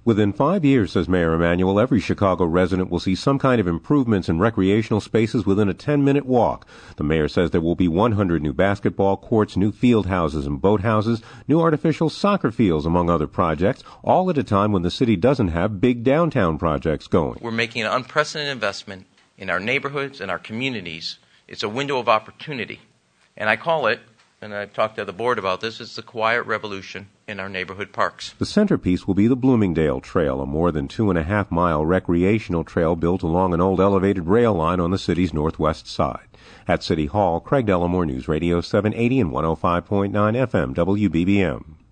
Within 5 years, says Mayor Emanuel, every Chicago resident will see some kind of improvements in recreational spaces within a 10-minute walk. The mayor says there will be 100 new basketball courts, new field houses and boathouses, new artificial soccer fields, among other projects, all at a time when the city doesn't have big downtown projects going. We're making an unprecedented investment in our neighborhoods and our communities. It's a window of opportunity. And I call it, and I've talked to the board about this, it's the quiet revolution in our neighborhood parks. The centerpiece will be the Bloomingdale Trail, a more than 2.5-mile recreational trail built along an old elevated rail line on the city's northwest side. At City Hall, Craig Dellamore, News Radio 780 and 105.9 FM, WBBM.